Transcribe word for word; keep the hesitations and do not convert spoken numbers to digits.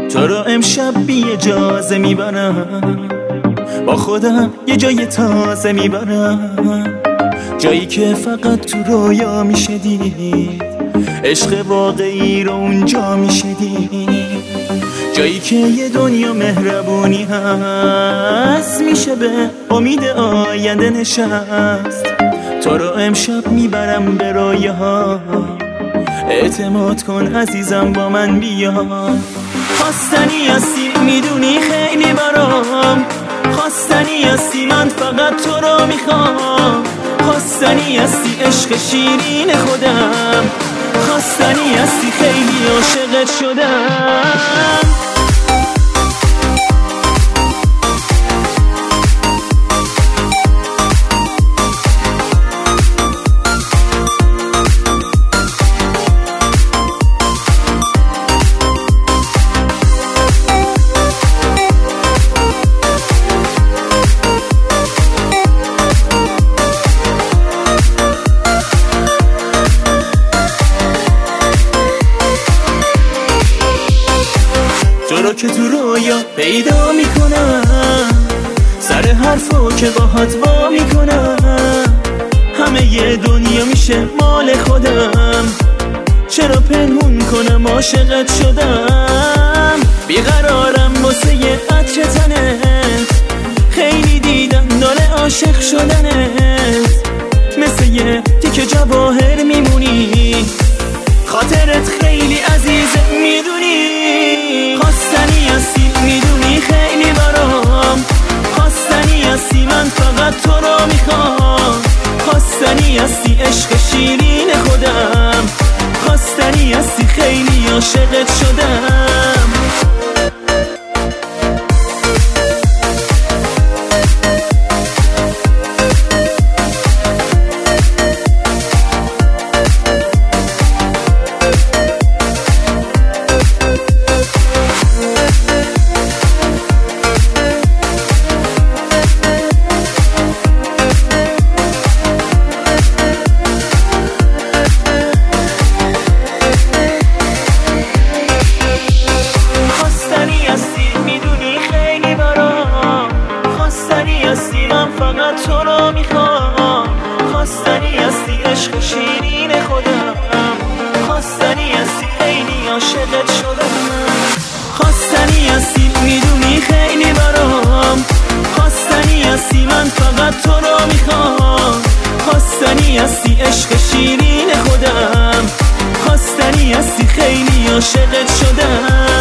تو رو امشب بی اجازه میبرم، با خودم یه جای تازه میبرم، جایی که فقط تو رویا میشه دید، عشق واقعی رو اونجا میشه دید، جایی که یه دنیا مهربونی هست، میشه به امید آینده نشست. تو رو امشب میبرم به رویا، اعتماد کن عزیزم با من بیا. خواستنی هستی میدونی خیلی برام، خواستنی هستی من فقط تو رو میخوام، خواستنی هستی عشق شیرین خودم، خواستنی هستی خیلی عاشقت شدم. تو رو که تو رویا پیدا میکنم، سر حرفو که باهات وا میکنم، همه یه دنیا میشه مال خودم، چرا پنهون کنم عاشقت شدم. بیقرارم واسه یه عطر تنت، خیلی دیدم ناله عاشق شدنت، مثل یه تیکه جواهر میمونی، خاطرت خیلی عزیزه میدونی. خواستنی هستی میدونی خیلی برام، خواستنی هستی من فقط تو رو میخوام، خواستنی هستی عشق شیرین خودم، خواستنی هستی خیلی عاشقت شدم. من فقط تو رو میخوام، خواستنی هستی عشق شیرین خودم، خواستنی هستی خیلی عاشقت شدم. خواستنی هستی میدونی خیلی برام، خواستنی هستی من فقط تو رو میخوام، خواستنی هستی عشق شیرین خودم، خواستنی هستی خیلی عاشقت شدم.